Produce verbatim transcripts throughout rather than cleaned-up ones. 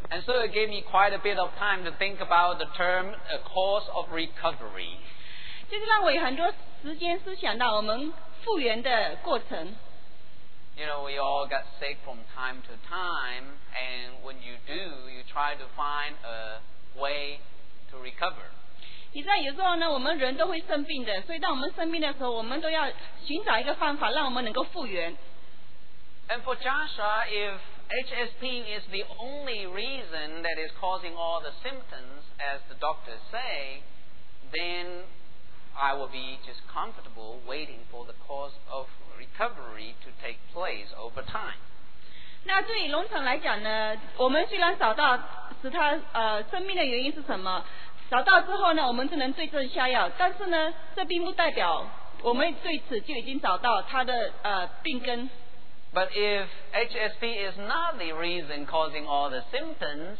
And so it gave me quite a bit of time to think about the term a course of recovery. 就是让我有很多时间思想到我们复原的过程。 You know, we all get sick from time to time, and when you do, you try to find a way to recover. 你知道有时候呢，我们人都会生病的，所以当我们生病的时候，我们都要寻找一个方法，让我们能够复原。 And for Joshua, if H S P is the only reason that is causing all the symptoms, as the doctors say, then I will be just comfortable waiting for the course of recovery to take place over time. 那对于农场来讲呢，我们虽然找到使他呃生病的原因是什么，找到之后呢，我们就能对症下药，但是呢，这并不代表我们对此就已经找到他的呃病根。 But if H S P is not the reason causing all the symptoms,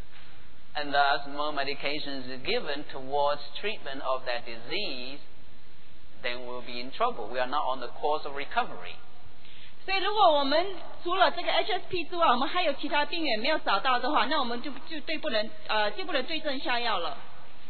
and thus more medications is given towards treatment of that disease, then we'll be in trouble. We are not on the course of recovery. 所以如果我们除了这个 H S P 之外，我们还有其他病源没有找到的话，那我们就就对不能呃就不能对症下药了。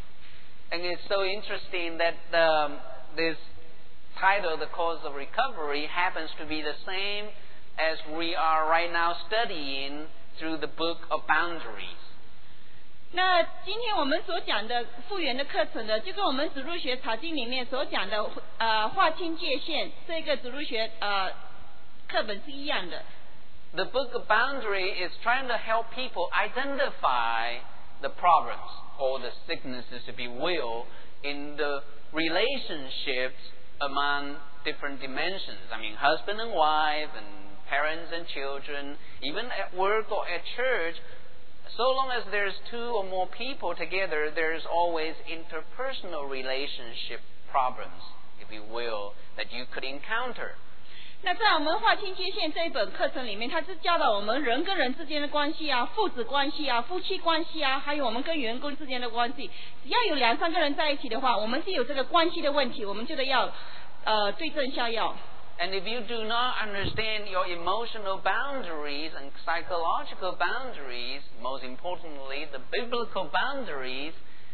And it's so interesting that the, this title, The Course of Recovery, happens to be the same as we are right now studying through the book of Boundaries. 那今天我们所讲的复原的课程呢，就跟我们指路学查经里面所讲的呃划清界限这个指路学呃课本是一样的。 The book of Boundary is trying to help people identify the problems or the sicknesses, if you will, in the relationships among different dimensions. I mean, husband and wife, and parents and children, even at work or at church. So long as there's two or more people together, there's always interpersonal relationship problems, if you will, that you could encounter. 那在我们划清界限这一本课程里面，它是教导我们人跟人之间的关系啊，父子关系啊，夫妻关系啊，还有我们跟员工之间的关系。只要有两三个人在一起的话，我们是有这个关系的问题，我们就得要呃对症下药。 And if you do not understand your emotional boundaries and psychological boundaries, most importantly, the biblical boundaries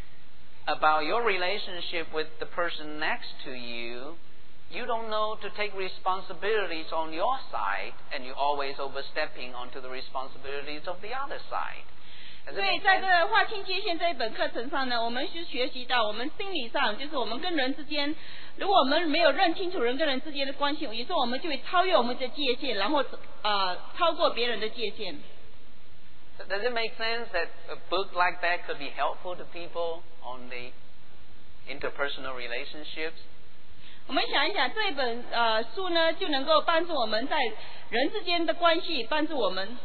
about your relationship with the person next to you, you don't know to take responsibilities on your side, and you're always overstepping onto the responsibilities of the other side. 所以在这个划清界限这一本课程上呢，我们是学习到我们心理上，就是我们跟人之间，如果我们没有认清楚人跟人之间的关系，有时候我们就会超越我们的界限，然后呃超过别人的界限。 Does it make sense that a book like that could be helpful to people on the interpersonal relationships? 我们想一想，这本呃书呢，就能够帮助我们在人之间的关系，帮助我们。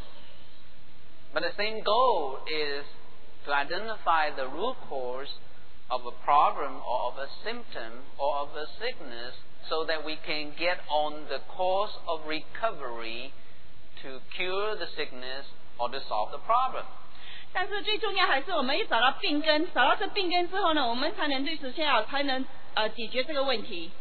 But the same goal is to identify the root cause of a problem or of a symptom or of a sickness so that we can get on the course of recovery to cure the sickness or to solve the problem. 但是最重要还是我们要找到病根，找到这病根之后呢，我们才能对症下药，才能呃解决这个问题。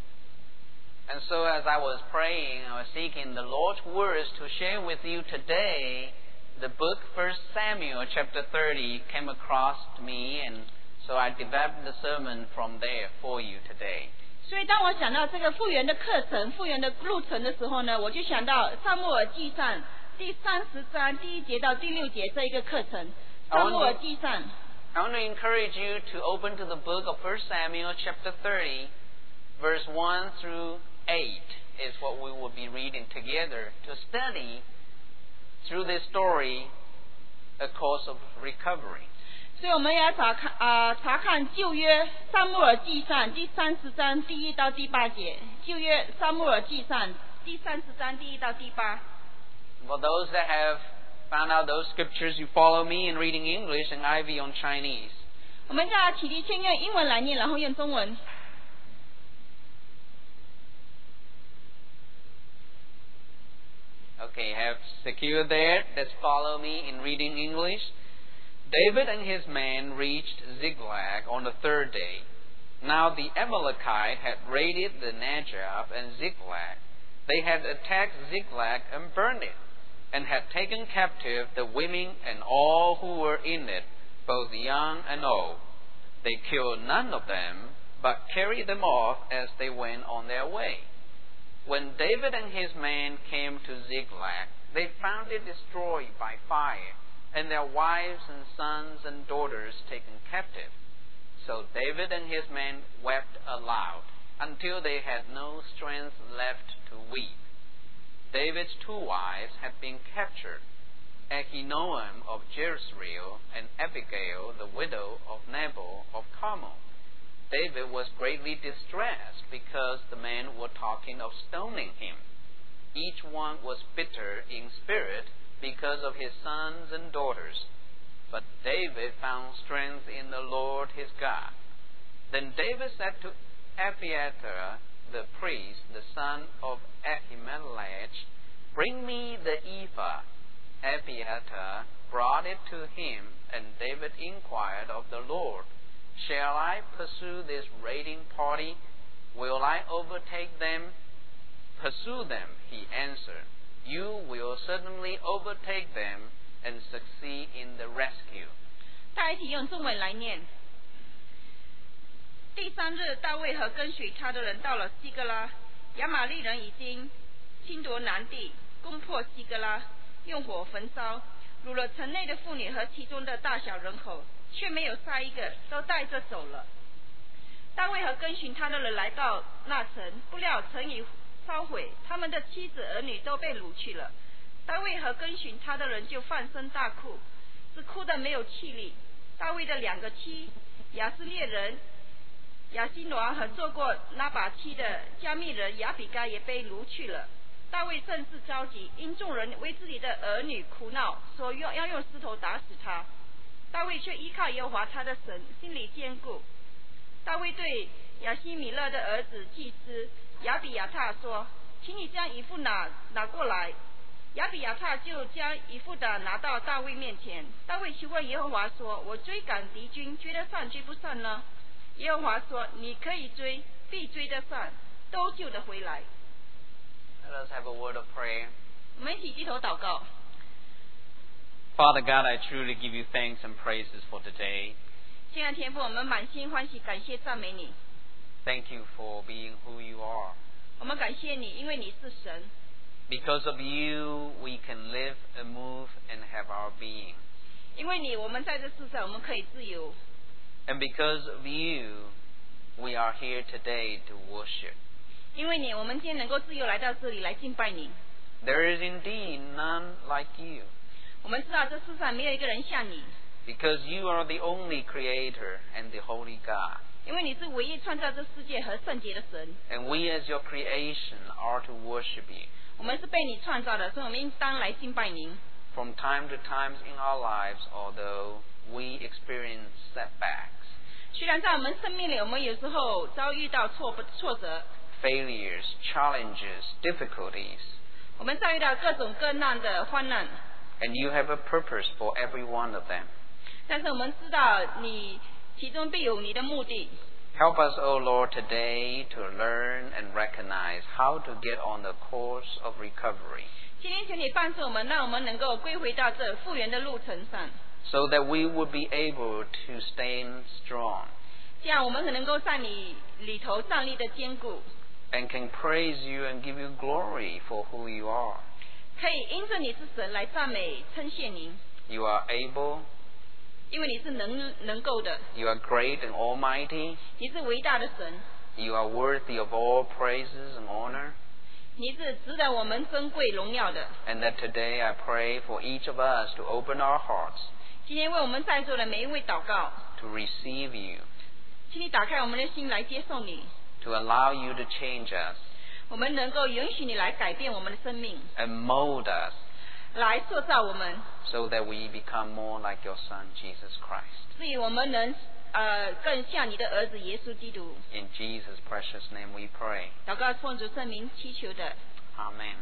And so as I was praying, I was seeking the Lord's words to share with you today. The book First Samuel chapter thirty came across to me, and so I developed the sermon from there for you today. 所以当我想到这个复原的课程、复原的路程的时候呢，我就想到撒母耳记上第三十章第一节到第六节这一个课程。撒母耳记上。 I want to encourage you to open to the book of First Samuel chapter thirty, verse one through eight is what we will be reading together to study through this story a course of recovery. 所以我们要查看啊、呃、查看旧约撒母耳记上第三十章第一到第八节。旧约撒母耳记上第三十章第一到第八。 For those that have found out those scriptures, you follow me in reading English and Ivy on Chinese. 我们在起立先用英文来念，然后用中文。 Okay, have secured there. Let's follow me in reading English. David and his men reached Ziklag on the third day. Now the Amalekite had raided the Negev and Ziklag. They had attacked Ziklag and burned it. and had taken captive the women and all who were in it, both young and old. They killed none of them, but carried them off as they went on their way. When David and his men came to Ziklag, they found it destroyed by fire, and their wives and sons and daughters taken captive. So David and his men wept aloud, until they had no strength left to weep. David's two wives had been captured, Ahinoam of Jezreel and Abigail, the widow of Nabal of Carmel. David was greatly distressed because the men were talking of stoning him. Each one was bitter in spirit because of his sons and daughters. But David found strength in the Lord his God. Then David said to Abiathar the priest, the son of Ahimelech, "Bring me the ephah." Abiathar brought it to him, and David inquired of the Lord, "Shall I pursue this raiding party? Will I overtake them?" "Pursue them," he answered. "You will certainly overtake them and succeed in the rescue." 大家一起用中文来念。第三日，大卫和跟随他的人到了西格拉，亚玛力人已经侵夺南地，攻破西格拉，用火焚烧，掳了城内的妇女和其中的大小人口，却没有杀一个，都带着走了。大卫和跟随他的人来到那城，不料城已烧毁，他们的妻子儿女都被掳去了。大卫和跟随他的人就放声大哭，只哭得没有气力。大卫的两个妻亚斯列人亚西罗和做过那把妻的加密人亚比该也被掳去了。大卫甚是着急，因众人为自己的儿女哭闹，说要要用石头打死他。大卫却依靠耶和华他的神，心里坚固。大卫对亚西米勒的儿子祭司亚比亚他说：“请你将以弗拿拿过来。”亚比亚他就将以弗拿拿到大卫面前。大卫询问耶和华说：“我追赶敌军，追得上追不上呢？”耶和华说：“你可以追，必追得上，都救得回来。” Let us have a word of prayer. 我们一起低头祷告。 Father God, I truly give you thanks and praises for today. 亲爱的天父，我们满心欢喜，感谢赞美你。 Thank you for being who you are. 我们感谢你，因为你是神。 Because of you, we can live and move and have our being. 因为你，我们在这世上，我们可以自由。 And because of you, we are here today to worship. 因为你，我们今天能够自由来到这里来敬拜你。 There is indeed none like you. 我们知道这世上没有一个人像你， Because you are the only creator and the holy God. 因为你是唯一创造这世界和圣洁的神。 And we as your creation are to worship you. 我们是被你创造的，所以我们应当来敬拜您。 From time to time in our lives, although we experience setbacks, 虽然在我们生命里，我们有时候遭遇到挫挫折， failures, challenges, difficulties, 我们遭遇到各种各样的患难， and you have a purpose for every one of them. 但是我们知道你其中必有你的目的。 Help us, O Lord, today to learn and recognize how to get on the course of recovery, 今天请你帮助我们，让我们能够归回到这复原的路程上， so that we would be able to stand strong 这样我们可能够在你里头站立的坚固， and can praise you and give you glory for who you are. 可以因着你是神来赞美称谢您， You are able, 因为你是能能够的， you are great and almighty, 你是伟大的神， you are worthy of all praises and honor. 你是值得我们尊贵荣耀的。 And that today I pray for each of us to open our hearts 今天为我们在座的每一位祷告， to receive you, 请你打开我们的心来接受你， to allow you to change us 我们能够允许你来改变我们的生命， and mold us 来塑造我们， so that we become more like your Son, Jesus Christ. 至于我们能呃更像你的儿子耶稣基督。 In Jesus' precious name we pray. 祷告奉主圣名祈求的， Amen.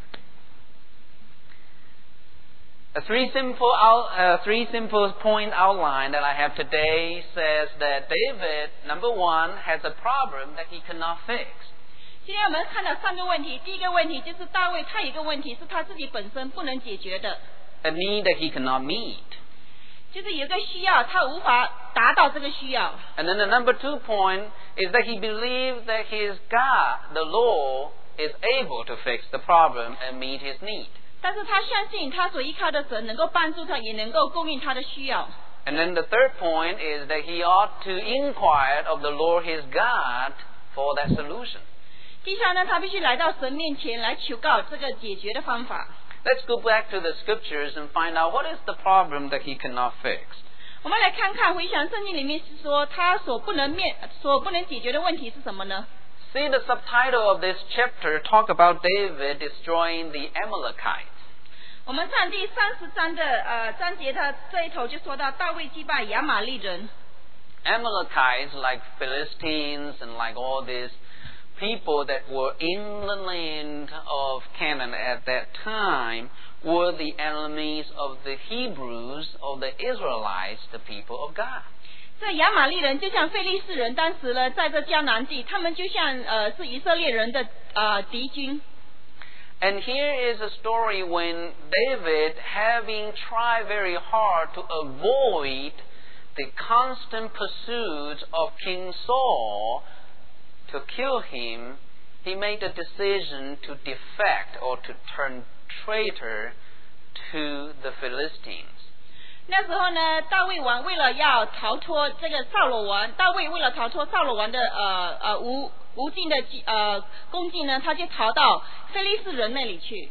A three simple out, uh, three simple point outline that I have today says that David, number one, has a problem that he cannot fix. 今天我们看到三个问题，第一个问题就是大卫他有一个问题是他自己本身不能解决的， a need that he cannot meet. 就是有一个需要他无法达到这个需要。 And then the number two point is that he believes that his God, the Lord, is able to fix the problem and meet his need. 但是他相信他所依靠的神能够帮助他，也能够供应他的需要。 And then the third point is that he ought to inquire of the Lord his God for that solution. 第三呢，他必须来到神面前来求告这个解决的方法。 Let's go back to the scriptures and find out what is the problem that he cannot fix. 我们来看看回想圣经里面是说他所不能面所不能解决的问题是什么呢？ See, the subtitle of this chapter talk about David destroying the Amalekites. 我们看第三十章的呃章节，它这一头就说到大卫击败亚玛利人。 Amalekites, like Philistines and like all these people that were in the land of Canaan at that time, were the enemies of the Hebrews, of the Israelites, the people of God. 这亚玛利人就像非利士人，当时呢在这迦南地，他们就像呃是以色列人的呃敌军。 And here is a story when David, having tried very hard to avoid the constant pursuit of King Saul to kill him, he made a decision to defect or to turn traitor to the Philistines. 那时候呢，大卫王为了要逃脱这个扫罗王，大卫为了逃脱扫罗王的呃呃无无尽的呃攻击呢，他就逃到非利士人那里去。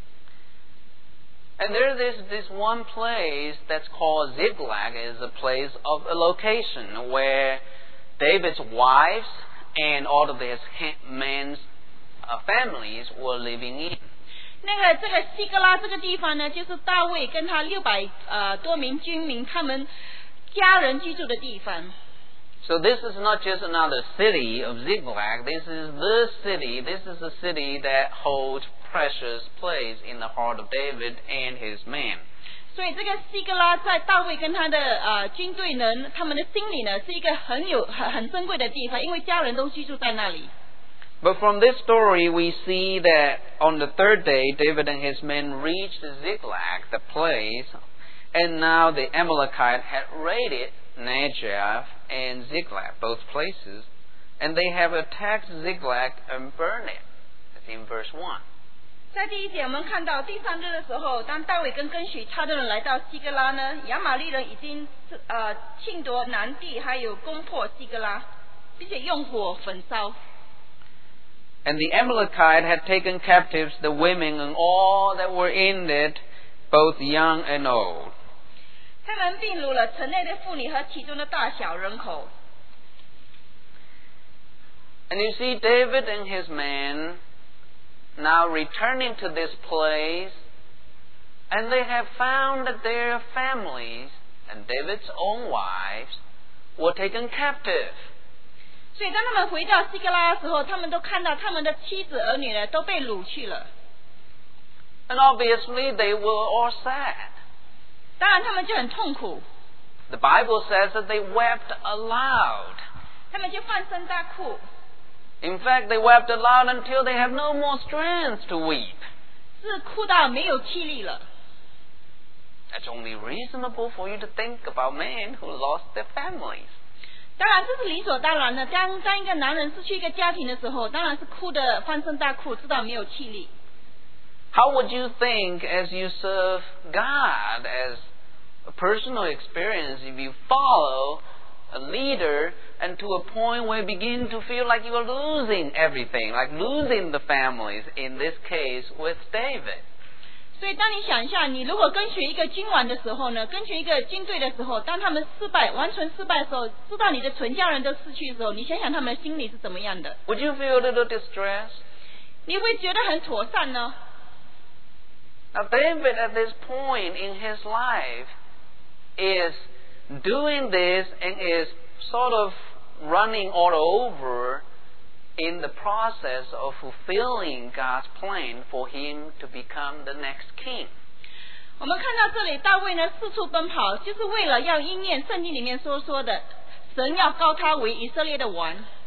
And there is this one place that's called Ziklag, is a place of a location where David's wives and all of his men's uh, families were living in. 那个这个西格拉这个地方呢，就是大卫跟他六百呃多名军民他们家人居住的地方。 So this is not just another city of Ziklag. This is the city. This is a city that holds precious place in the heart of David and his men. 所以这个西格拉在大卫跟他的呃军队呢，他们的心里呢是一个很有很很珍贵的地方，因为家人都居住在那里。 But from this story, we see that on the third day, David and his men reached Ziklag, the place, and now the Amalekite had raided Negev and Ziklag, both places, and they have attacked Ziklag and burned it. That's in verse one. 在第一节我们看到第三日的时候，当大卫跟跟随他的人来到西格拉呢，亚玛利人已经呃侵夺南地，还有攻破西格拉，并且用火焚烧。 And the Amalekite had taken captives the women and all that were in it, both young and old. 他们并掳了城内的妇女和其中的大小人口。 And you see David and his men now returning to this place, and they have found that their families and David's own wives were taken captive. 所以当他们回到西格拉的时候，他们都看到他们的妻子儿女呢都被掳去了。 And obviously they were all sad. 当然他们就很痛苦， The Bible says that they wept aloud. 他们就放声大哭。 In fact, they wept aloud until they have no more strength to weep. 是哭到没有气力了。 That's only reasonable for you to think about men who lost their families. 当然这是理所当然的。当当一个男人失去一个家庭的时候，当然是哭的放声大哭，知道没有气力。 How would you think as you serve God, as a personal experience, if you follow a leader and to a point where you begin to feel like you are losing everything, like losing the families, in this case with David? 所以当你想一下，你如果跟随一个君王的时候呢，跟随一个军队的时候，当他们失败，完全失败的时候，知道你的全家人都失去的时候，你想想他们的心里是怎么样的？ Would you feel a little distressed? 你会觉得很妥善呢？ Now David at this point in his life is doing this and is sort of running all over in the process of fulfilling God's plan for him to become the next king. 我们看到这里，大卫呢四处奔跑，就是为了要应验圣经里面所说的，神要膏他为以色列的王。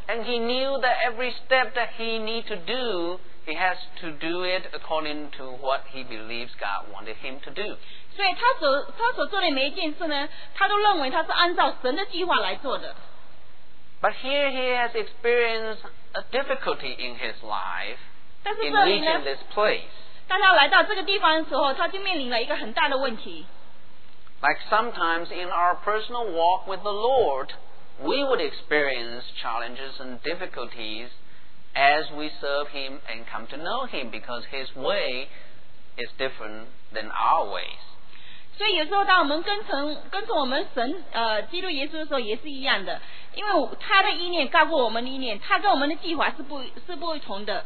And he knew that every step that he need to do, he has to do it according to what he believes God wanted him to do. 所以他所他所做的每一件事呢，他都认为他是按照神的计划来做的。 But here he has experienced a difficulty in his life 但是 in 这里呢 reaching this place. 当他来到这个地方的时候，他就面临了一个很大的问题。 Like sometimes in our personal walk with the Lord, we would experience challenges and difficulties as we serve Him and come to know Him because His way is different than our ways. 所以有时候当我们跟从跟从我们神呃基督耶稣的时候也是一样的，因为他的意念高过我们的意念，他跟我们的计划是不是不同的。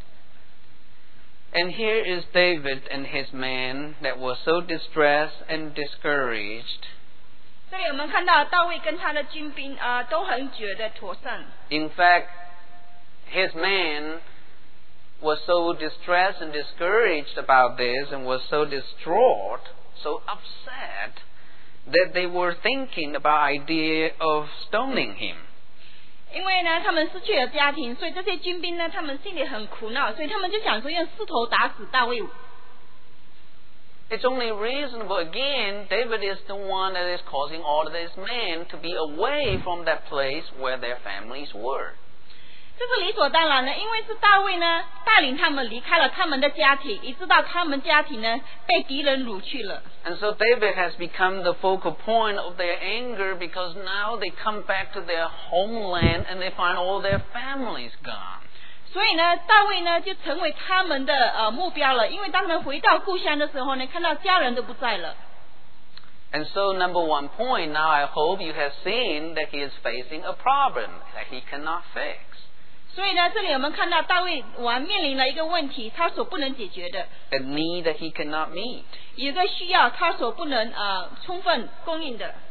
And here is David and his men that were so distressed and discouraged. 这里我们看到大卫跟他的军兵啊、呃、都很觉得妥善。 In fact, his men were so distressed and discouraged about this and were so distraught, so upset, that they were thinking about idea of stoning him. 因为呢，他们失去了家庭，所以这些军兵呢，他们心里很苦恼，所以他们就想说用石头打死大卫。 It's only reasonable. Again, David is the one that is causing all of these men to be away from that place where their families were. 这是理所当然的，因为是大卫呢带领他们离开了他们的家庭，一直到他们家庭呢被敌人掳去了。 And so David has become the focal point of their anger because now they come back to their homeland and they find all their families gone. 所以呢，大卫呢就成为他们的呃目标了，因为当他们回到故乡的时候呢，看到家人都不在了。 And so number one point, now I hope you have seen that he is facing a problem that he cannot fix. 所以呢，这里我们看到大卫王面临了一个问题，他所不能解决的。 A need that he cannot meet. 有一个需要，他所不能呃充分供应的。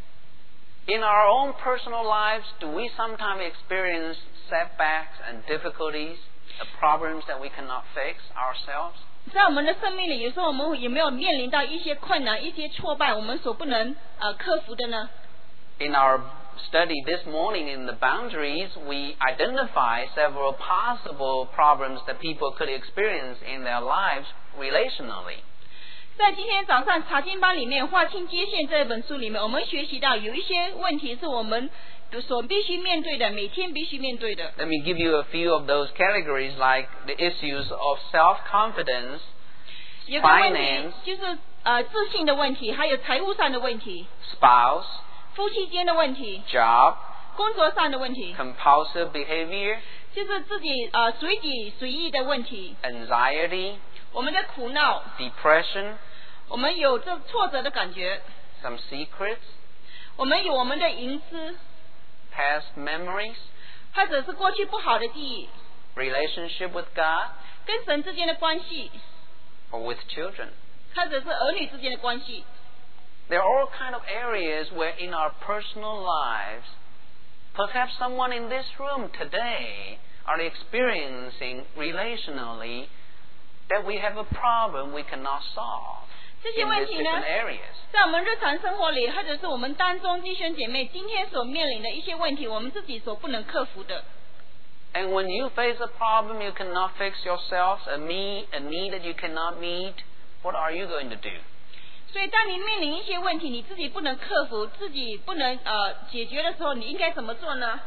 In our own personal lives, do we sometimes experience setbacks and difficulties, the problems that we cannot fix ourselves? 在我们的生命里，有时候我们有没有面临到一些困难、一些挫败，我们所不能呃克服的呢？ In our study this morning in the boundaries, we identify several possible problems that people could experience in their lives relationally. 在今天早上查经班里面，划清界限这本书里面，我们学习到有一些问题是我们所必须面对的，每天必须面对的。 Let me give you a few of those categories, like the issues of self-confidence, 有个问题 finance, 就是呃自信的问题，还有财务上的问题， spouse, 夫妻间的问题， job, 工作上的问题， compulsive behavior, 就是自己呃随己随意的问题， anxiety, 我们的苦恼， depression, 我们有这挫折的感觉， some secrets, 我们有我们的隐私， past memories, 或者是过去不好的记忆， relationship with God, 跟神之间的关系， or with children. 或者是儿女之间的关系。 There are all kind of areas where in our personal lives, perhaps someone in this room today are experiencing relationally that we have a problem we cannot solve 这些 in 问 these 题呢 different areas. 在我们日常生活里，或者是我们当中弟兄姐妹今天所面临的一些问题，我们自己所不能克服的。 And when you face a problem you cannot fix yourself, a need, a need that you cannot meet, what are you going to do? 所以当你面临一些问题，你自己不能克服，自己不能呃解决的时候，你应该怎么做呢？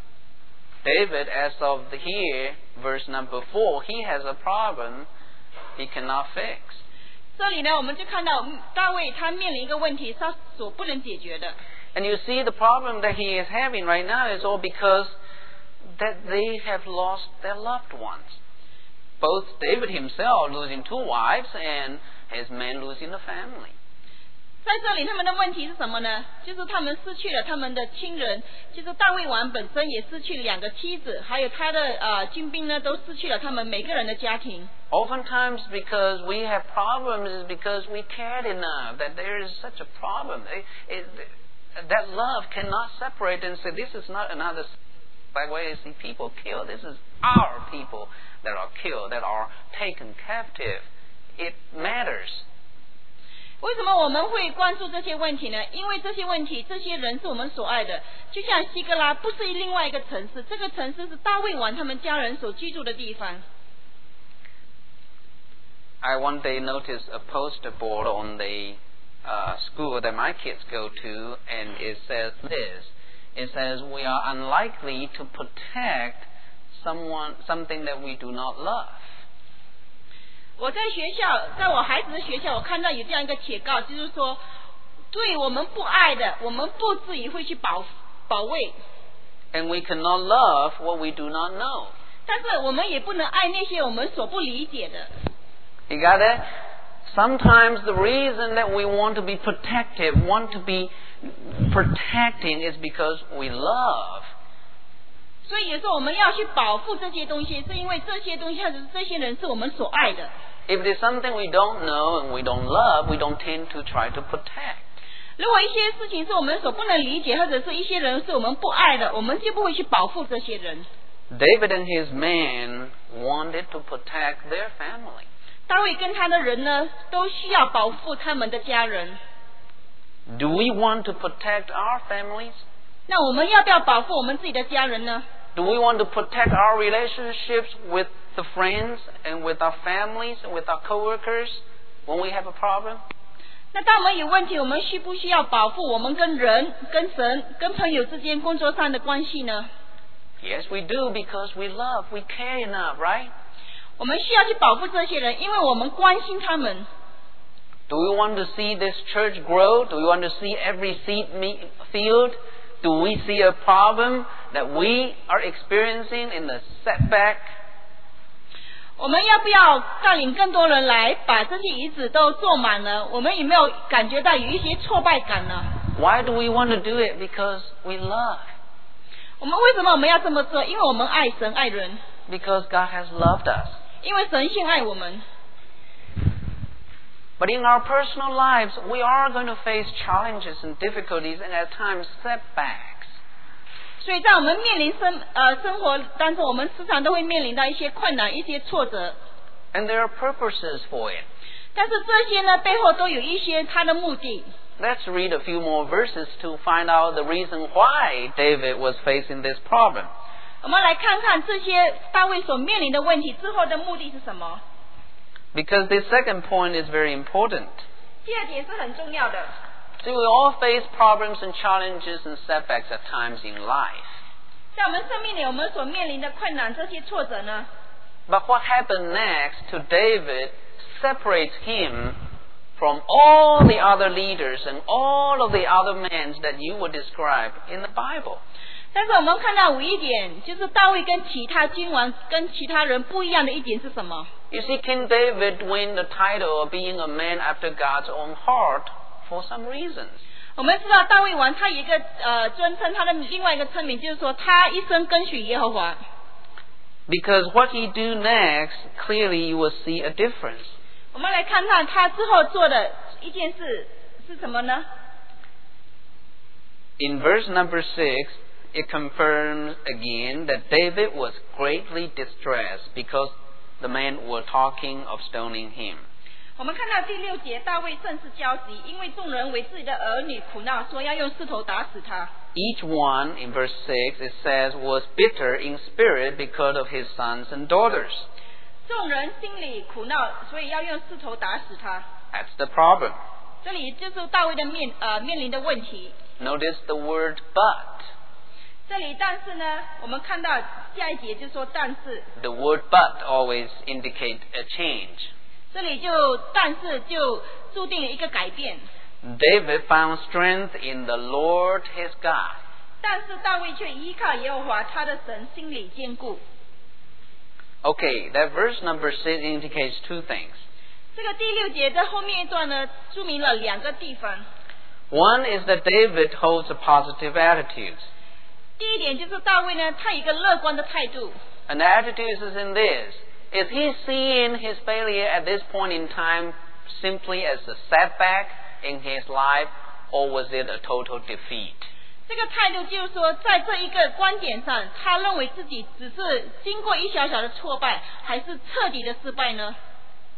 David, as of the here, verse number four, he has a problem he cannot fix. 这里呢，我们就看到嗯大卫他面临一个问题，他所不能解决的。 And you see the problem that he is having right now is all because that they have lost their loved ones. Both David himself losing two wives and his men losing the family. 在这里他们的问题是什么呢？就是他们失去了他们的亲人，就是大卫王本身也失去了两个妻子，还有他的呃军兵呢都失去了他们每个人的家庭。 Oftentimes because we have problems is because we cared enough that there is such a problem. It, it, that love cannot separate and say this is not another by way I see people killed. This is our people that are killed, that are taken captive. It matters. 为什么我们会关注这些问题呢？因为这些问题，这些人是我们所爱的。就像西格拉不是另外一个城市，这个城市是大卫王他们家人所居住的地方。 I one day noticed a poster board on the uh, school that my kids go to, and it says this. It says, we are unlikely to protect someone, something that we do not love. 我在学校，在我孩子的学校，我看到有这样一个帖告，就是说，对我们不爱的，我们不至于会去保保卫。 And we cannot love what we do not know. 但是我们也不能爱那些我们所不理解的。 You got it? Sometimes the reason that we want to be protective, want to be protecting, is because we love. 所以有时候我们要去保护这些东西，是因为这些东西或者是这些人是我们所爱的。 If it is something we don't know and we don't love, we don't tend to try to protect. 如果一些事情是我们所不能理解，或者是一些人是我们不爱的，我们就不会去保护这些人。 David and his men wanted to protect their family. 大卫跟他的人呢，都需要保护他们的家人。 Do we want to protect our families? 那我们要不要保护我们自己的家人呢？ Do we want to protect our relationships with the friends and with our families and with our coworkers when we have a problem? 那当我们有问题，我们需不需要保护我们跟人、跟神、跟朋友之间工作上的关系呢？ Yes, we do, because we love, we care enough, right? 我们需要去保护这些人，因为我们关心他们。 Do we want to see this church grow? Do we want to see every seed filled? Do we see a problem that we are experiencing in the setback? 我们要不要带领更多人来把这些椅子都坐满呢？我们有没有感觉到有一些挫败感呢？ Why do we want to do it? Because we love. 我们为什么我们要这么做？因为我们爱神爱人。 Because God has loved us. 因为神先爱我们。 But in our personal lives, we are going to face challenges and difficulties and at times setbacks. 所以在我们面临生呃生活当中，我们时常都会面临到一些困难、一些挫折。 And there are purposes for it. 但是这些呢，背后都有一些它的目的。 Let's read a few more verses to find out the reason why David was facing this problem. 我们来看看这些大卫所面临的问题之后的目的是什么。 Because this second point is very important. 第二点是很重要的。 See, we all face problems and challenges and setbacks at times in life. 在我们生命里，我们所面临的困难，这些挫折呢？ But what happened next to David separates him from all the other leaders and all of the other men that you would describe in the Bible. 但是我们看到有一点，就是大卫跟其他君王、跟其他人不一样的一点是什么？ You see, King David win the title of being a man after God's own heart for some reasons. 我们知道大卫王他有一个呃尊称，他的另外一个称名就是说他一生跟随耶和华。 Because what he do next, clearly you will see a difference. 我们来看看他之后做的一件事是什么呢？ In verse number six, it confirms again that David was greatly distressed because the men were talking of stoning him. 我们看到第六节，大卫甚是焦急，因为众人为自己的儿女苦闹，说要用石头打死他。 Each one, in verse six, it says, was bitter in spirit because of his sons and daughters. 众人心里苦闹，所以要用石头打死他。 That's the problem. 这里就是大卫的面呃面临的问题。 Notice the word but. 这里但是呢，我们看到下一节就说但是。 The word but always indicates a change. 这里就但是就注定了一个改变。 David found strength in the Lord his God. 但是大卫却依靠耶和华他的神，心里坚固。 Okay, that verse number six indicates two things. 这个第六节在后面一段呢，注明了两个地方。 One is that David holds a positive attitude. 第一点就是大卫呢，他有一个乐观的态度。 And the attitude is in this. Is he seeing his failure at this point in time simply as a setback in his life, or was it a total defeat? 这个态度就是说，在这一个观点上，他认为自己只是经过一小小的挫败，还是彻底的失败呢？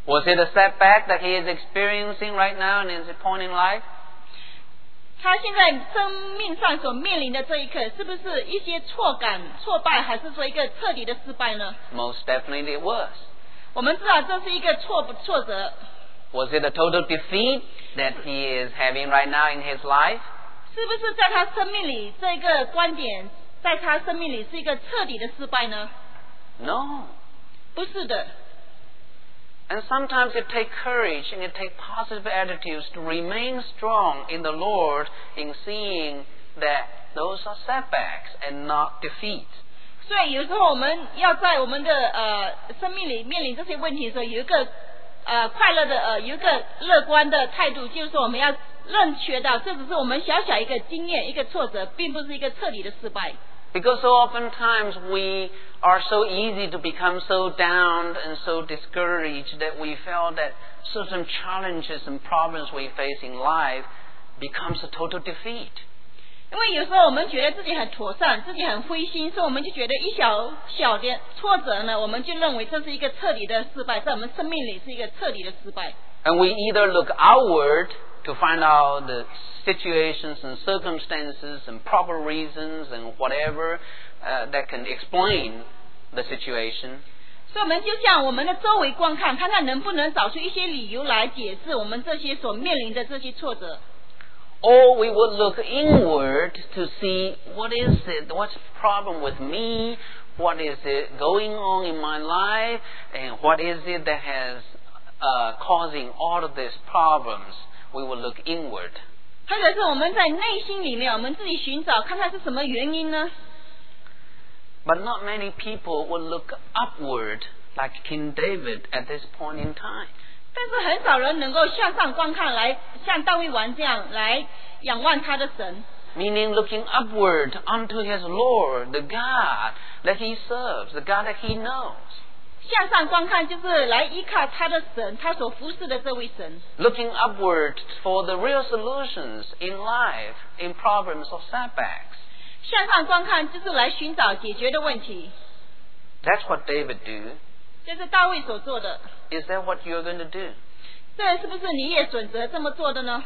Was it a setback that he is experiencing right now in his point in life? 他现在生命上所面临的这一刻，是不是一些挫感、挫败，还是说一个彻底的失败呢？ Most definitely it was. 我们知道这是一个挫挫折。 Was it a total defeat that he is having right now in his life? 是不是在他生命里这个观点，在他生命里是一个彻底的失败呢？ No. 不是的。 And sometimes it takes courage and it takes positive attitudes to remain strong in the Lord in seeing that those are setbacks and not defeat. 所以有时候我们要在我们的呃生命里面临这些问题的时候，有一个呃快乐的呃有一个乐观的态度，就是说我们要认确到这只是我们小小一个经验，一个挫折，并不是一个彻底的失败。 Because so oftentimes we are so easy to become so down and so discouraged that we feel that certain challenges and problems we face in life becomes a total defeat. 因为有时候我们觉得自己很妥善，自己很灰心，所以我们就觉得一小小的挫折呢，我们就认为这是一个彻底的失败，在我们生命里是一个彻底的失败。 And we either look outward to find out the situations and circumstances and proper reasons and whatever uh, that can explain the situation. 所以我们就向我们的周围观看，看看能不能找出一些理由来解释我们这些所面临的这些挫折。 Or we would look inward to see what is it, what's the problem with me, what is it going on in my life, and what is it that has uh, causing all of these problems. We will look inward. 或者是我们在内心里面，我们自己寻找，看看是什么原因呢？ But not many people will look upward like King David at this point in time. 但是很少人能够向上观看，来像大卫王这样来仰望他的神。 Meaning looking upward unto his Lord, the God that he serves, the God that he knows. 向上观看就是来依靠他的神，他所服侍的这位神。 Looking upward for the real solutions in life, in problems or setbacks. 向上观看就是来寻找解决的问题。 That's what David do. 这是大卫所做的。 Is that what you're going to do? 这是不是你也选择这么做的呢？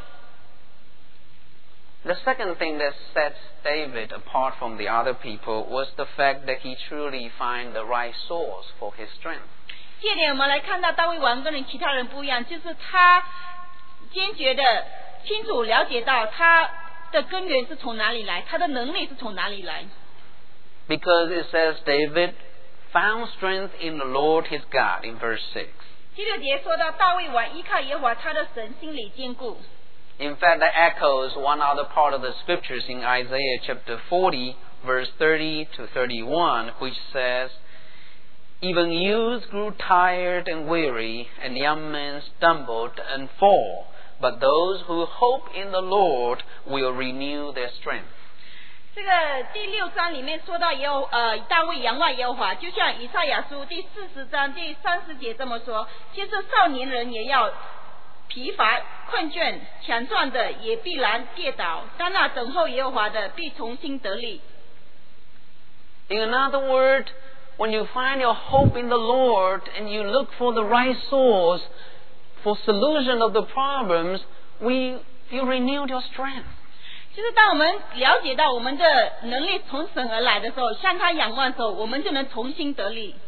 The second thing that sets David apart from the other people was the fact that he truly find the right source for his strength. 这点我们来看到大卫王跟其他人不一样，就是他坚决的清楚了解到他的根源是从哪里来，他的能力是从哪里来。 Because it says David found strength in the Lord his God in verse six. 第六节说到大卫王依靠耶和华他的神，心里坚固。 In fact, that echoes one other part of the scriptures in Isaiah chapter forty, verse thirty to thirty-one, which says, Even youths grew tired and weary, and young men stumbled and fall. But those who hope in the Lord will renew their strength. 这个第六章里面说到耶和呃大卫仰望耶和华，就像以赛亚书第四十章第三十节这么说，就是少年人也要疲乏困倦，强壮的也必然跌倒，但那等候耶和华的必重新得力。 In another word, when you find your hope in the Lord and you look for the right source for solution of the problems, we you renew your strength. 就是当我们了解到我们的能力从神而来的时候，向他仰望的时候，我们就能重新得力。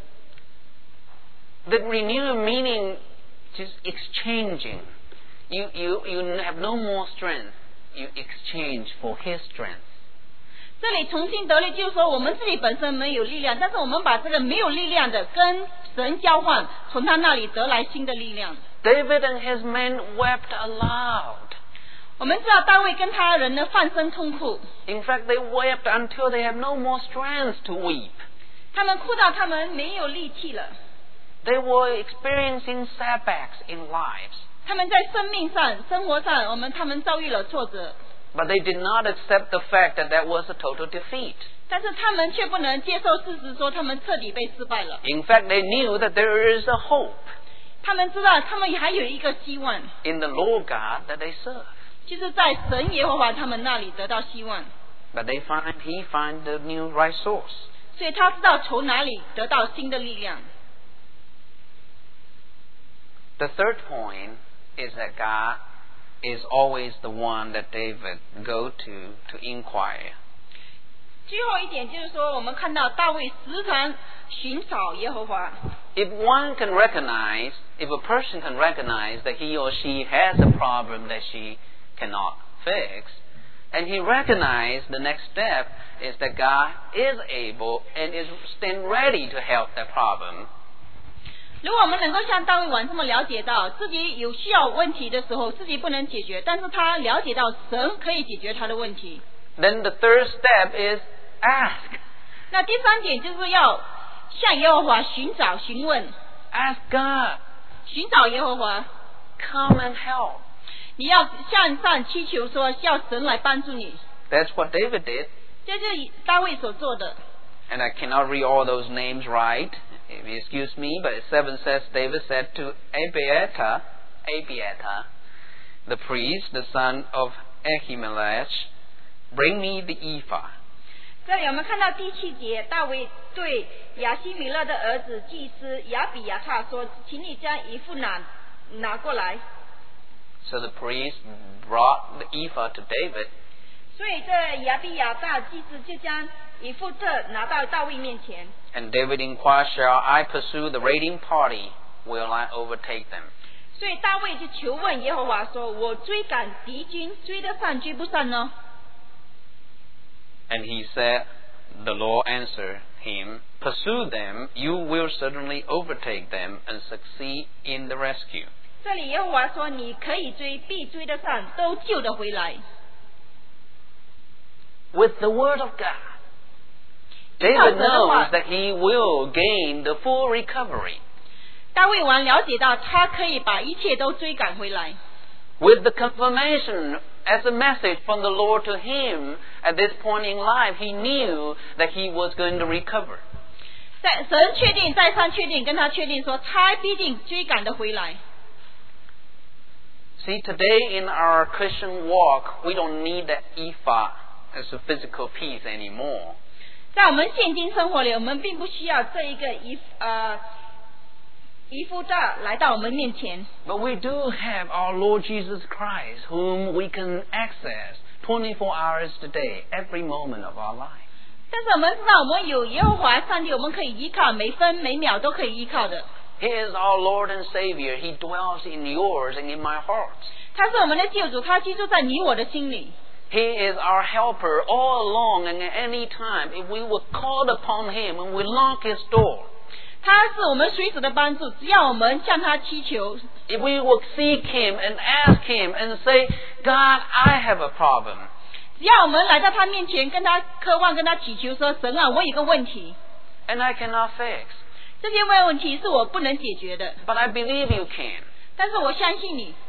The renewed meaning just exchanging. You, you, you have no more strength. You exchange for His strength. 这里重新得力，就是说我们自己本身没有力量，但是我们把这个没有力量的跟神交换，从他那里得来新的力量。 David and his men wept aloud. 我们知道大卫跟他的人呢放声痛哭。 In fact, they wept until they have no more strength to weep. 他们哭到他们没有力气了。 They were experiencing setbacks in lives. 他们在生命上、生活上，我们他们遭遇了挫折。 But they did not accept the fact that that was a total defeat. 但是他们却不能接受事实，说他们彻底被失败了。 In fact, they knew that there is a hope 他们知道，他们还有一个希望， in the Lord God that they serve. 就是在神耶和华他们那里得到希望。 But they find, he find the new right source. 所以他知道从哪里得到新的力量。 The third point is that God is always the one that David go to to inquire. 最后一点就是说，我们看到大卫时常寻找耶和华。 If one can recognize, if a person can recognize that he or she has a problem that she cannot fix, and he recognizes the next step is that God is able and is stand ready to help that problem. 如果我们能够像大卫王这么了解到自己有需要问题的时候，自己不能解决，但是他了解到神可以解决他的问题。 Then the third step is ask. 那第三点就是要向耶和华寻找、询问。 Ask God. 寻找耶和华。 Come and help. 你要向上祈求说，要神来帮助你。 That's what David did. 这是大卫所做的。 And I cannot read all those names right. If you excuse me, but seven says David said to Abiathar, Abiathar, the priest, the son of Ahimelech, bring me the ephah. 这里我们看到第七节，大卫对亚希米勒的儿子祭司亚比亚他说：“请你将以弗拿拿过来。” So the priest brought the ephah to David. 所以这亚比亚大祭司就将以弗特拿到大卫面前。 And David inquired, "Shall I pursue the raiding party? Will I overtake them?" 所以大卫就求问耶和华说：“我追赶敌军，追得上追不上呢？” And he said, the Lord answered him, "Pursue them, you will certainly overtake them and succeed in the rescue." 这里耶和华说：“你可以追，必追得上，都救得回来。” With the word of God, David knows that he will gain the full recovery. 大卫王了解到，他可以把一切都追赶回来。 With the confirmation as a message from the Lord to him at this point in life, he knew that he was going to recover. 在神确定，再三确定，跟他确定说，他必定追赶得回来。 See, today in our Christian walk, we don't need that ephah as a physical piece anymore. 在我们现今生活里，我们并不需要这一个以呃以弗大来到我们面前。 But we do have our Lord Jesus Christ, whom we can access twenty-four hours a day, every moment of our life. 但是我们知道，我们有耶和华上帝，我们可以依靠，每分每秒都可以依靠的。 He is our Lord and Savior. He dwells in yours and in my heart. 他是我们的救主，他居住在你我的心里。 He is our helper all along and at any time. If we will call upon Him and we knock His door. 他是我们随时的帮助，只要我们向他祈求。 If we will seek Him and ask Him and say, "God, I have a problem." 只要我们来到他面前，跟他渴望，跟他祈求说：“神啊，我有个问题 And I cannot fix. 这些问题是我不能解决的， But I believe you can. 但是我相信你，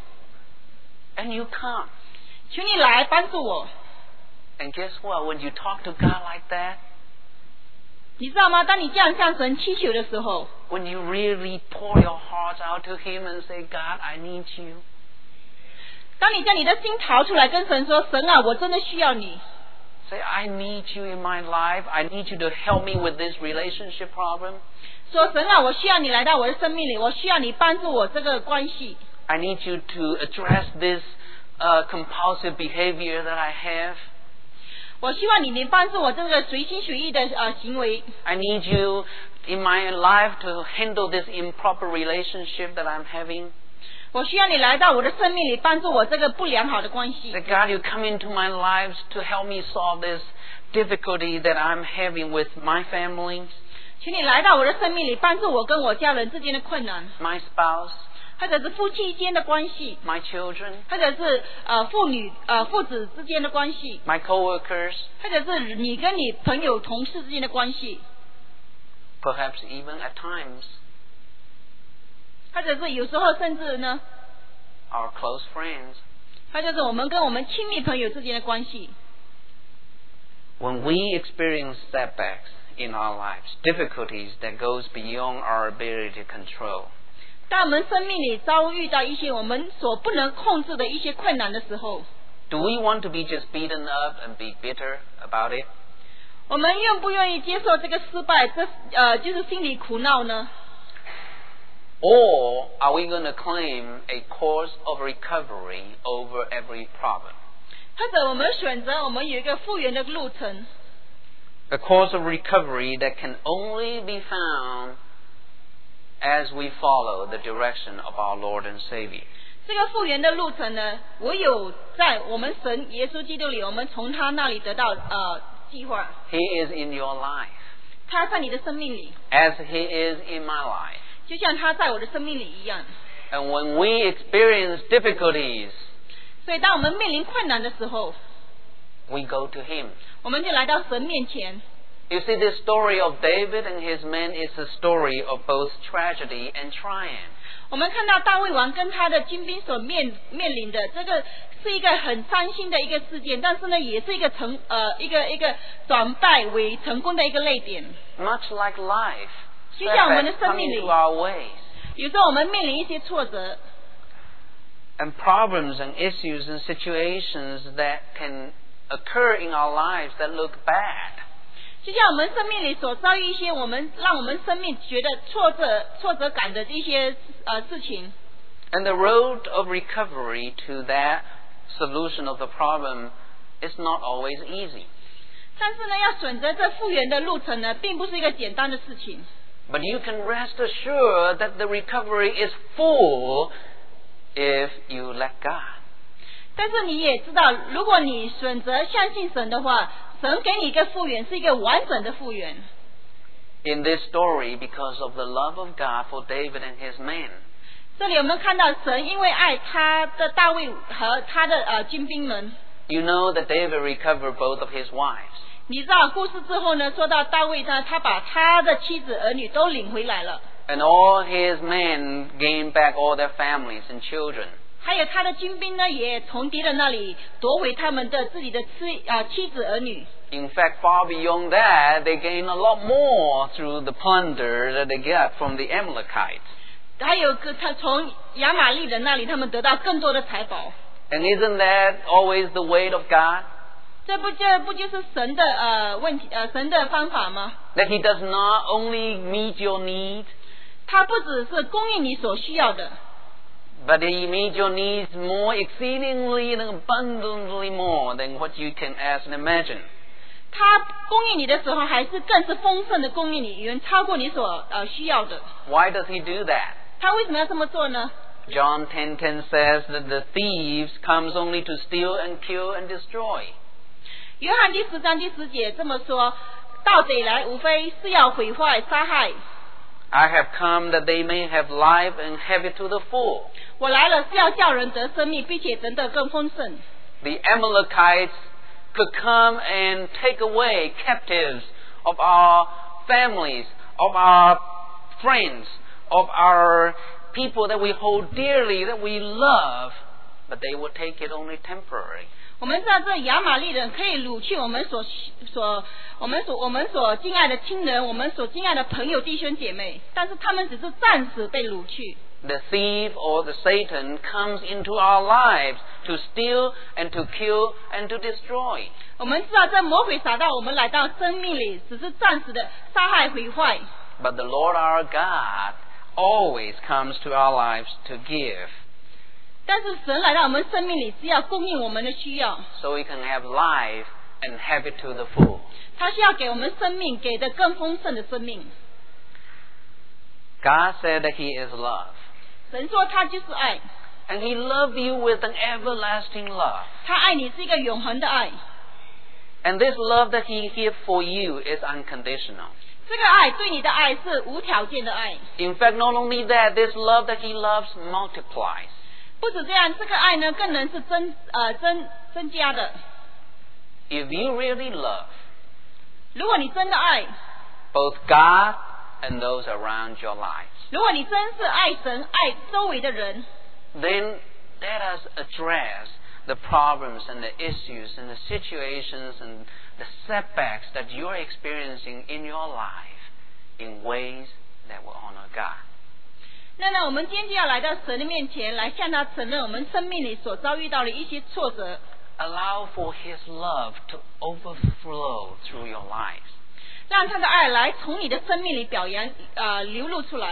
And you come. 求你来帮助我。” And guess what? When you talk to God like that, 你知道吗？当你这样向神祈求的时候， when you really pour your heart out to Him and say, "God, I need you." 当你将你的心掏出来跟神说：“神啊，我真的需要你。” Say, "I need you in my life. I need you to help me with this relationship problem. 说神啊，我需要你来到我的生命里，我需要你帮助我这个关系。 I need you to address this uh, compulsive behavior that I have. 我希望你能帮助我这个随心随意的呃行为。 I need you in my life to handle this improper relationship that I'm having. 我需要你来到我的生命里，帮助我这个不良好的关系。 That God, you come into my lives to help me solve this difficulty that I'm having with my family, 请你来到我的生命里，帮助我跟我家人之间的困难， my spouse, 或者是夫妻间的关系， my children, 或者是呃父女呃父子之间的关系， my coworkers, 或者是你跟你朋友同事之间的关系， perhaps even at times 或者是有时候甚至呢， our close friends. 或者是我们跟我们亲密朋友之间的关系。 When we experience setbacks in our lives, difficulties that goes beyond our ability to control, 当我们生命里遭遇到一些我们所不能控制的一些困难的时候， do we want to be just beaten up and be bitter about it? 我们愿不愿意接受这个失败？这呃就是心里苦恼呢？ Or are we going to claim a course of recovery over every problem? 或者我们选择我们有一个复原的路程， A course of recovery that can only be found as we follow the direction of our Lord and Savior. 这个复原的路程呢，唯有在我们神耶稣基督里，我们从他那里得到呃计划。 He is in your life, 他在你的生命里， as He is in my life. 就像他在我的生命里一样。 And when we experience difficulties, 所以当我们面临困难的时候， we go to Him. 我们就来到神面前。 You see, this story of David and his men is a story of both tragedy and triumph. 我们看到大卫王跟他的军兵所面面临的这个是一个很伤心的一个事件，但是呢，也是一个成呃一个一个转败为成功的一个泪点。 Much like life, 就像我们的 setbacks 生 come 命里， into our ways. 有时候我们面临一些挫折， And problems and issues and situations that can occur in our lives that look bad. 就像我们生命里所遭遇一些我们让我们生命觉得挫折挫折感的一些呃事情。 And the road of recovery to that solution of the problem is not always easy. 但是呢，要选择这复原的路程呢，并不是一个简单的事情。 But you can rest assured that the recovery is full if you let God. 但是你也知道，如果你选择相信神的话，神给你一个复原，是一个完整的复原。 In this story, because of the love of God for David and his men, 这里我们看到神因为爱他的大卫和他的呃军兵们， you know that David recovered both of his wives. 你知道故事之后呢，说到大卫呢，他把他的妻子儿女都领回来了， And all his men gained back all their families and children. 还有他的军兵呢，也从敌人那里夺回他们的自己的妻啊、妻子儿女。 In fact, far beyond that, they gained a lot more through the plunder that they got from the Amalekites. 还有个他从亚玛利人那里，他们得到更多的财宝。 And isn't that always the way of God? 这不这不就是神的呃问题呃神的方法吗？ That He does not only meet your needs, 他不只是供应你所需要的， but He meets your needs more exceedingly and abundantly more than what you can ask and imagine. 他供应你的时候，还是更是丰盛的供应你，远超过你所呃需要的。 Why does He do that? 他为什么要这么做呢？ John ten ten says that the thieves comes only to steal and kill and destroy. 约翰第十章第十节这么说：盗贼来，无非是要毁坏、杀害。 I have come that they may have life and have it to the full. 我来了是要叫人得生命，并且得得更丰盛。 The Amalekites could come and take away captives of our families, of our friends, of our people that we hold dearly, that we love, but they would take it only temporary. 我们知道这亚玛利人可以掳去我们所所我们所我们所敬爱的亲人，我们所敬爱的朋友弟兄姐妹，但是他们只是暂时被掳去。 The thief or the Satan comes into our lives to steal and to kill and to destroy. 我们知道这魔鬼撒到我们来到生命里，只是暂时的杀害毁坏。 But the Lord our God always comes to our lives to give, 但是神来到我们生命里，是要供应我们的需要， so we can have life and have it to the full. 他需要给我们生命，给的更丰盛的生命。 God said that He is love. 神说他就是爱， And He loved you with an everlasting love. 他爱你是一个永恒的爱。 And this love that He gives for you is unconditional. 这个爱对你的爱是无条件的爱。 In fact, not only that, this love that He loves multiplies. 不止这样，这个爱呢，更能是增呃增增加的。 If you really love 如果你真的爱， both God and those around your lives, 如果你真是爱神、爱周围的人， then let us address the problems and the issues and the situations and the setbacks that you're experiencing in your life in ways that will honor God. 那呢，我们今天就要来到神的面前，来向他承认我们生命里所遭遇到的一些挫折。 Allow for His love to overflow through your lives, 让他的爱来从你的生命里表扬呃流露出来，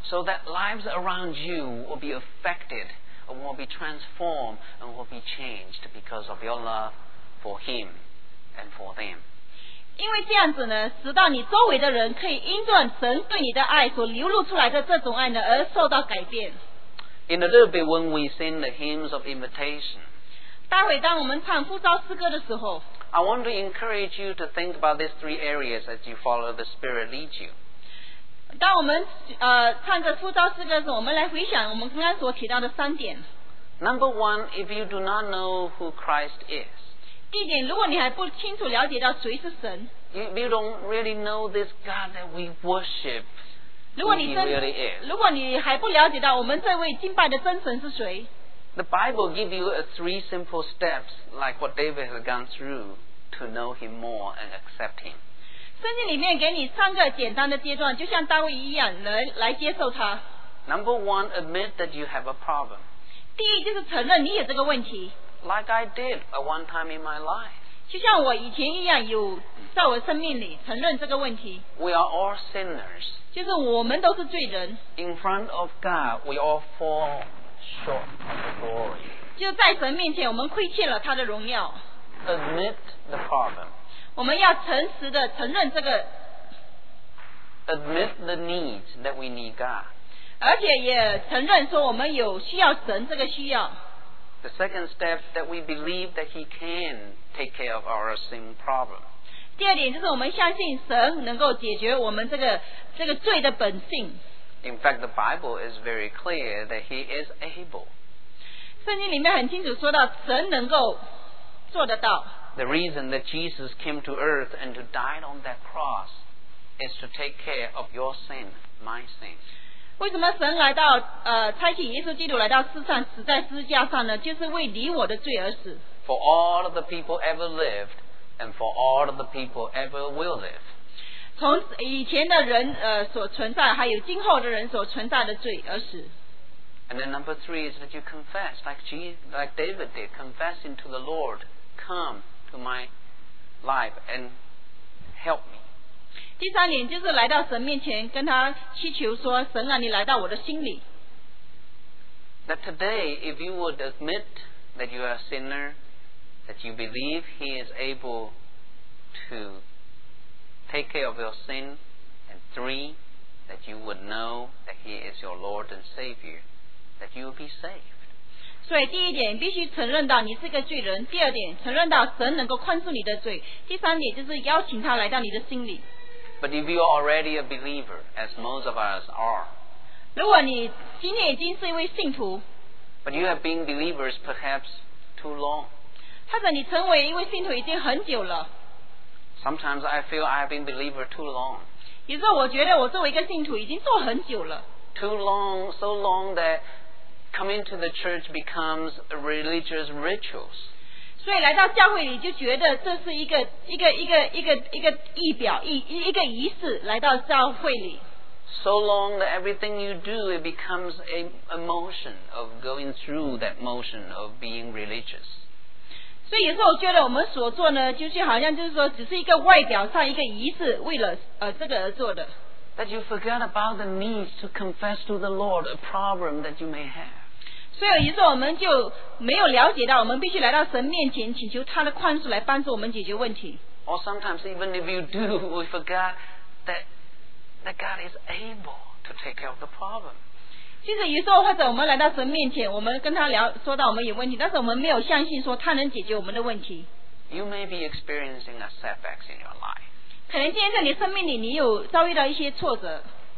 so that lives around you will be affected and will be transformed and will be changed because of your love for Him and for them. 因为这样子呢，使到你周围的人可以因着神对你的爱所流露出来的这种爱呢，而受到改变。 In a little bit, when we sing the hymns of invitation, 待会当我们唱呼召诗歌的时候， I want to encourage you to think about these three areas as you follow the Spirit leads you. 当我们呃唱着呼召诗歌的时候，我们来回想我们刚刚所提到的三点。 Number one, if you do not know who Christ is, 第一点，如果你还不清楚了解到谁是神， if you don't really know this God that we worship, 如果 who 你 He 真 really is. 如果你还不了解到我们这位敬拜的真神是谁， The Bible gives you a three simple steps, like what David has gone through, to know Him more and accept Him. 圣经里面给你三个简单的阶段，就像大卫一样来来接受他。 Number one, admit that you have a problem, 第一就是承认你有这个问题， like I did at one time in my life. 就像我以前一样有在我生命里承认这个问题， We are all sinners. 就是我们都是罪人， In front of God, we all fall short of the glory. 就在神面前我们亏欠了他的荣耀。 Admit the problem. 我们要诚实的承认这个， Admit the needs that we need God. 而且也承认说我们有需要神这个需要。 The second step, that we believe that He can take care of our sin problem. 第二点就是我们相信神能够解决我们这个这个罪的本性。 In fact, the Bible is very clear that He is able. 圣经里面很清楚说到神能够做得到。 The reason that Jesus came to earth and to die on that cross is to take care of your sin, my sin. 为什么神来到呃差遣耶稣基督来到世上死在十字架上呢？就是为你我的罪而死。 For all of the people ever lived and for all of the people ever will live. 从以前的人呃所存在，还有今后的人所存在的罪而死。 And then number three is that you confess, like Jesus, like David did, confessing to the Lord, come to my life and help me. 第三点就是来到神面前跟他祈求说，神啊，你来到我的心里。 That today, if you would admit that you are a sinner, that you believe He is able to take care of your sin, and three, that you would know that He is your Lord and Savior, that you will be saved. 所以第一点必须承认到你是个罪人，第二点承认到神能够宽恕你的罪，第三点就是邀请他来到你的心里。 But if you are already a believer, as most of us are, 如果你今天已经是一位信徒， but you have been believers perhaps too long. 或者你成为一位信徒已经很久了， Sometimes I feel I have been believer too long. 有时候我觉得我作为一个信徒已经做很久了， Too long, so long that coming to the church becomes a religious rituals. 所以来到教会里就觉得这是一个一个一个一个一个仪表一一个仪式，来到教会里。 So long that everything you do, it becomes a, a motion of going through that motion of being religious. 所以有时候我觉得我们所做呢，就是好像就是说，只是一个外表上一个仪式，为了呃这个而做的。 That you forget about the needs to confess to the Lord a problem that you may have. 所以有时候我们就没有了解到，我们必须来到神面前，请求他的宽恕来帮助我们解决问题。 Or sometimes even if you do, we forget that, that God is able to take care of the problem. 其实有时候或者我们来到神面前，我们跟他聊，说到我们有问题，但是我们没有相信说他能解决我们的问题。 You may be experiencing a setbacks in your life. 可能今天在你生命里，你有遭遇到一些挫折。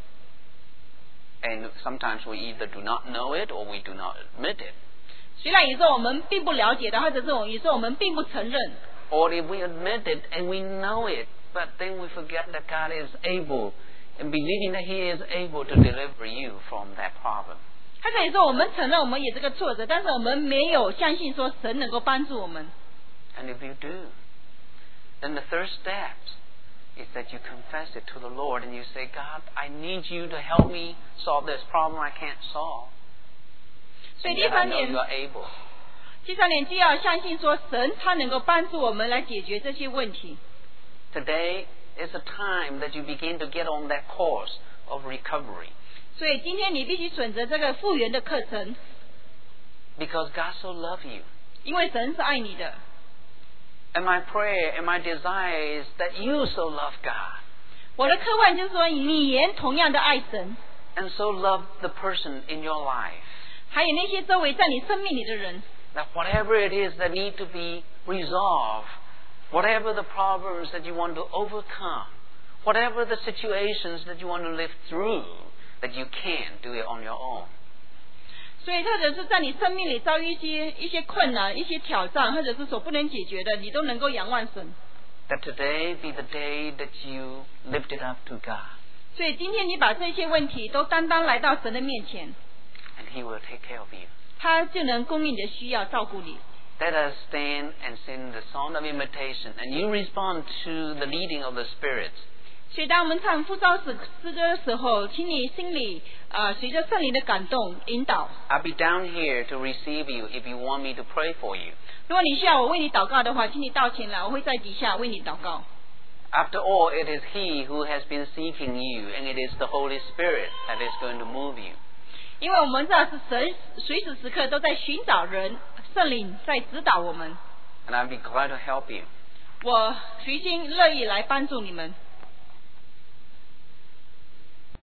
And sometimes we either do not know it or we do not admit it. 虽然有时候我们并不了解的，或者是我有时候我们并不承认。 Or if we admit it and we know it, but then we forget that God is able, and believing that He is able to deliver you from that problem. 或者有时候我们承认我们有这个挫折，但是我们没有相信说神能够帮助我们。 And if you do, then the third step is that you confess it to the Lord and you say, God, I need you to help me solve this problem I can't solve. 所以 And 第 yet I 三 know 点 you，are able. 第三点就要相信说神他能够帮助我们来解决这些问题。 Today is a time that you begin to get on that course of recovery. 所以今天你必须选择这个复原的课程， Because God so loves you. 因为神是爱你的。 And my prayer and my desire is that you so love God. 我的渴望就是说，你也同样的爱神， And so love the person in your life. 还有那些周围在你生命里的人。 That whatever it is that need to be resolved, whatever the problems that you want to overcome, whatever the situations that you want to live through, that you can't do it on your own. 所以，或者是在你生命里遭遇一些一些困难、一些挑战，或者是所不能解决的，你都能够仰望神。 That today be the day that you lift it up to God. 所以今天你把这些问题都单单来到神的面前， And He will take care of you. 他就能供应你的需要，照顾你。 Let us stand and sing the song of invitation, and you respond to the leading of the Spirit. 所以，当我们唱呼召诗诗歌的时候，请你心里啊、呃，随着圣灵的感动引导。 I'll be down here to receive you if you want me to pray for you. 如果你需要我为你祷告的话，请你到前来，我会在底下为你祷告。 After all, it is He who has been seeking you, and it is the Holy Spirit that is going to move you. 因为我们知道是神随时时刻都在寻找人，圣灵在指导我们。 And I'll be glad to help you. 我随心乐意来帮助你们。